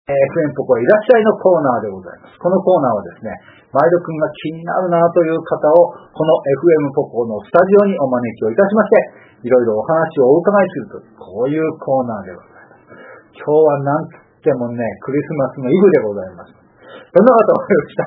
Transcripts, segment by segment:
FM ポコいらっしゃいのコーナーでございます。このコーナーはですね、前田くんが気になるなという方を、この FM ポコのスタジオにお招きをいたしまして、いろいろお話をお伺いするという、こういうコーナーでございます。今日はなんつってもね、クリスマスのイブでございます。どんな方をお呼びした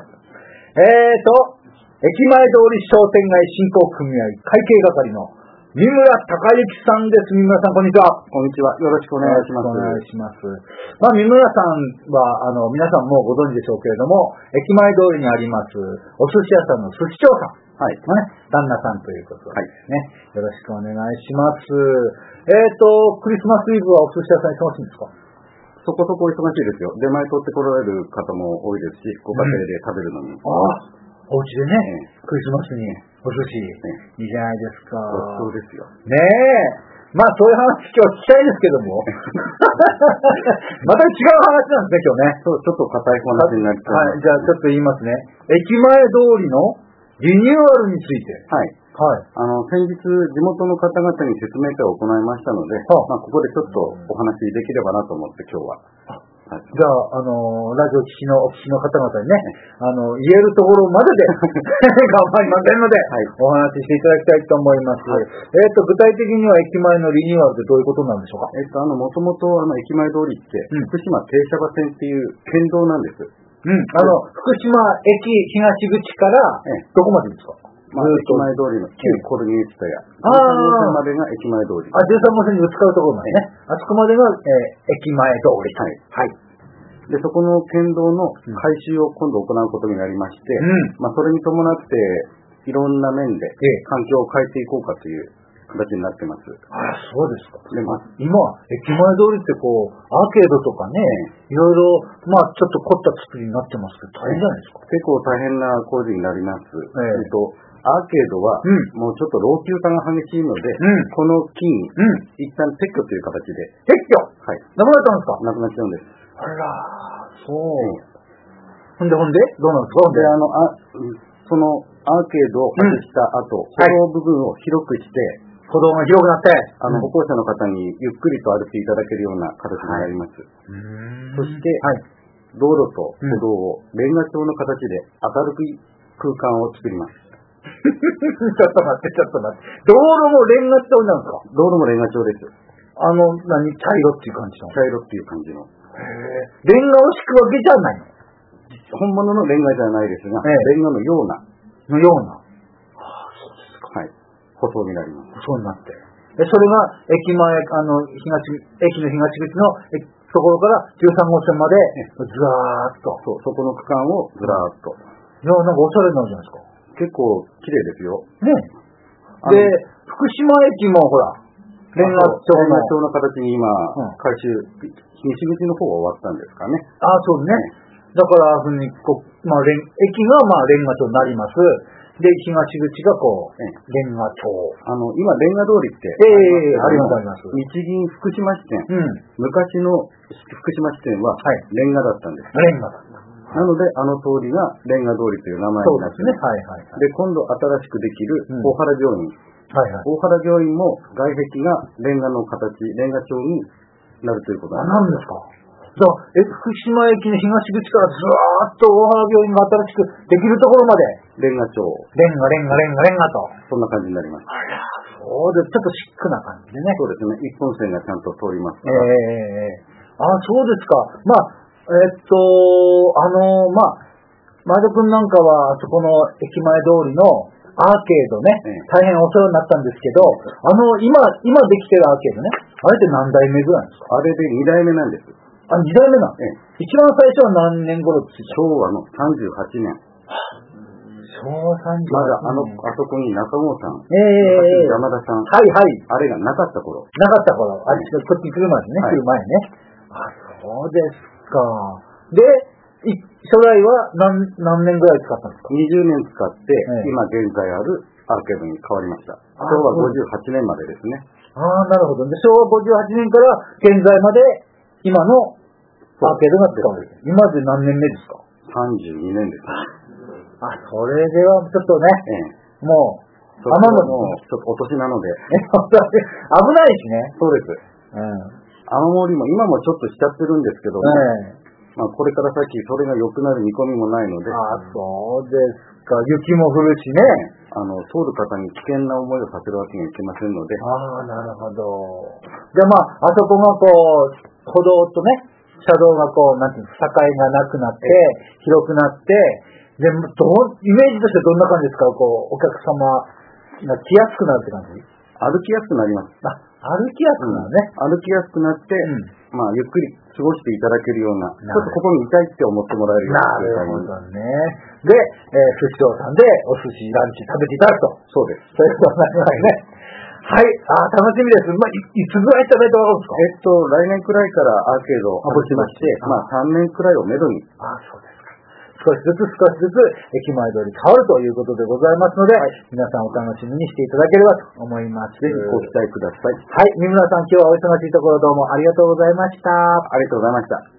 駅前通り商店街振興組合会計係の三村孝之さんです。三村さん、こんにちは。 こんにちは。よろしくお願いします。 お願いします。三村さんは、皆さんもうご存知でしょうけれども、駅前通りにあります、お寿司屋さんの寿司長さん。はい。ね、旦那さんということでね、よろしくお願いします。クリスマスイブはお寿司屋さん忙しいんですか？ そこそこ忙しいですよ。出前取ってこられる方も多いですし、ご家庭で食べるのに。 お家でね、クリスマスにお寿司、いいじゃないですか。 そうですよ。 ねえ。まあそういう話今日聞きたいんですけども。また違う話なんですね、今日ね。 そう、ちょっと硬い話になっちゃう。 はい、じゃあちょっと言いますね。駅前通りのリニューアルについて。 はい。はい。先日、地元の方々に説明会を行いましたので、まあここでちょっとお話できればなと思って今日は。 じゃあ、ラジオお聞きの方々にね、言えるところまでで頑張りませんので、お話ししていただきたいと思います。具体的には駅前のリニューアルってどういうことなんでしょうか？ もともと駅前通りって、福島停車場線っていう県道なんです。 福島駅東口からどこまでですか？ 駅前通りの旧コルニエスタや13号線までが駅前通り。 13号線にぶつかるところまでね。あそこまでが、駅前通り。はい。 で、そこの県道の改修を今度行うことになりまして、まあそれに伴っていろんな面で環境を変えていこうかという形になってます。 そうですか。でも今駅前通りってこうアーケードとかね、いろいろまあちょっと凝った作りになってますけど大変じゃないですか。 結構大変な工事になります。アーケードはもうちょっと老朽化が激しいので、この木に一旦撤去という形で。 撤去？はい。なくなったんですか？ なくなっちゃうんです。 あら、そう。ほんでどうなんですか？ そのアーケードを外した後、歩道部分を広くして、 歩道が広くなって、 歩行者の方にゆっくりと歩いていただけるような形になります。そして、道路と歩道をレンガ調の形で明るく空間を作ります。 ちょっと待って。道路もレンガ調なんですか？ 道路もレンガ調です。 茶色っていう感じの？ 茶色っていう感じの。 レンガを敷くわけじゃないの？ 本物のレンガじゃないですが、レンガのような。 そうですか。 はい。舗装になります。 舗装になって。それが駅前、駅の東口のところから13号線まで、ずらーっと。 そこの区間をずらーっと。 いや、なんかおしゃれになるじゃないですか。 結構綺麗ですよ。 ね。で、福島駅もほら、レンガ調の形に今、改修、西口の方は終わったんですかね。 そうね。だから、駅がレンガ調になります。で、東口がレンガ調。 今、レンガ通りって。 あります。 日銀福島支店。昔の福島支店は、レンガだったんです。 レンガだった。 なので、通りがレンガ通りという名前になってね。で、今度新しくできる大原病院。大原病院も外壁がレンガの形、レンガ調になるということなんですか。じゃあ、福島駅の東口からずーっと大原病院が新しくできるところまで。 レンガ調。 レンガと。 そんな感じになります。 そうで、ちょっとシックな感じでね。 そうですね。一本線がちゃんと通りますから。 そうですか。前田君なんかは、そこの駅前通りのアーケードね、大変お世話になったんですけど、今できてるアーケードね、あれって何代目ぐらいですか？ あれで2代目なんです。 2代目なんです。一番最初は何年頃ですか？ 昭和の38年。 昭和38年。 まだあそこに中郷さん、山田さん、あれがなかった頃。 こっち来る前ね、来る前ね。そうですか。で、初代は何年ぐらい使ったんですか ？20年使って、今現在あるアーケードに変わりました。昭和58年までですね。 なるほど。で、昭和58年から現在まで今のアーケードが使われる。今で何年目ですか ？32年です。 それではちょっとね、もう、 ちょっとお年なので。 危ないしね。 そうです。雨漏りも今もちょっとしちゃってるんですけど、 これから先それが良くなる見込みもないので。 そうですか。雪も降るしね。 通る方に危険な思いをさせるわけにはいきませんので。 なるほど。じゃああそこが歩道とね、車道がなんていうの、境がなくなって、広くなって、で、イメージとしてどんな感じですか？お客様が来やすくなるって感じ？ 歩きやすくなります。 歩きやすくなるね。 歩きやすくなって、ゆっくり過ごしていただけるような、ちょっとここにいたいって思ってもらえるような。 なるほどね。で、寿司郎さんでお寿司ランチ食べていただくと。 そうです。 そういうことになりますね。はい。楽しみです。いつぐらい食べてもらうんですか？ 来年くらいからアーケードを始まして、3年くらいをめどに。 そうですか。少しずつ駅前通り変わるということでございますので、皆さんお楽しみにしていただければと思います。 ぜひご期待ください。 はい。三村さん、今日はお忙しいところどうもありがとうございました。 ありがとうございました。